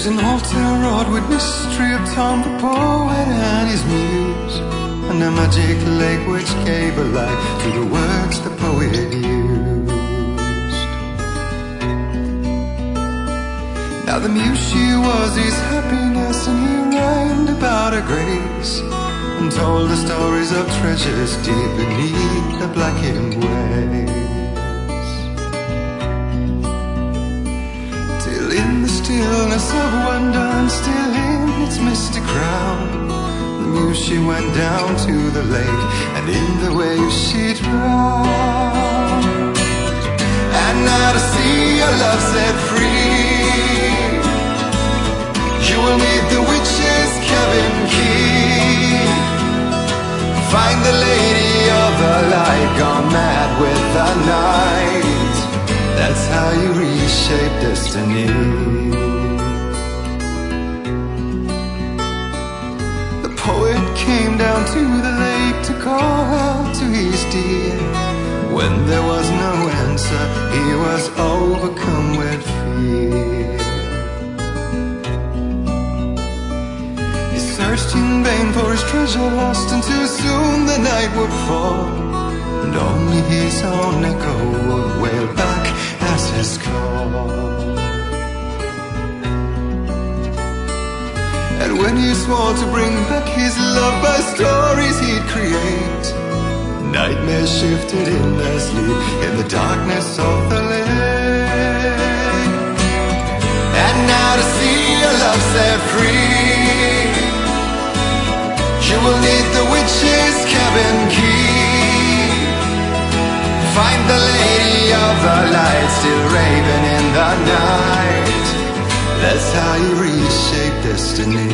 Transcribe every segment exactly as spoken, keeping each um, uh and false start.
There's an altar wrought with mystery of Tom the poet and his muse, and a magic lake which gave a life to the words the poet used. Now the muse, she was his happiness, and he rhymed about her grace, and told the stories of treasures deep beneath the blackened waves. Till in the stillness of wonder, and still in its misty crown, the muse, she went down to the lake, and in the waves she drowned. And now to see your love set free, you will need the witch's cabin key. Find the lady of the light, gone mad with the night. That's how you reshape destiny. The poet came down to the lake to call out to his dear. When there was no answer, he was overcome with fear. He searched in vain for his treasure lost, and too soon the night would fall, and only his own echo would wail back as his call. And when he swore to bring back his love by stories he'd create, nightmares shifted in their sleep in the darkness of the lake. And now to see your love set free, you will need the witch's cabin key. Find the lady of the light, still raving in the night. That's how you reshape destiny.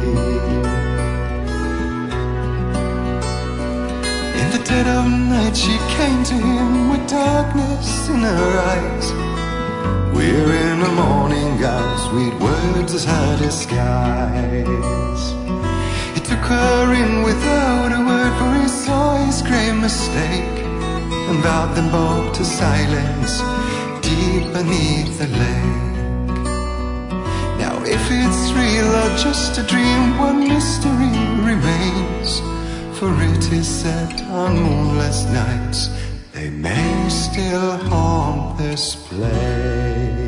In the dead of night she came to him with darkness in her eyes. We're in a morning gown, sweet words as her disguise. He took her in without a word, for he saw his grave mistake, and vowed them both to silence deep beneath the lake. Now if it's real or just a dream, one mystery remains, for it is said on moonless nights they may still haunt this place.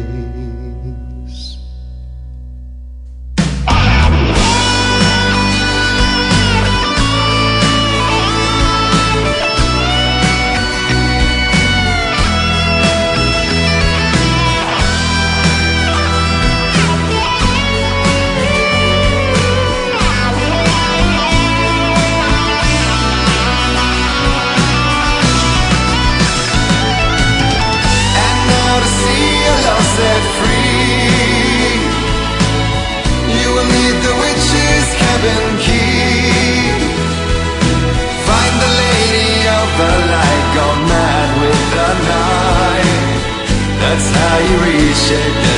Set free, you will need the witch's cabin key. Find the lady of the light, gone mad with the night. That's how you reshape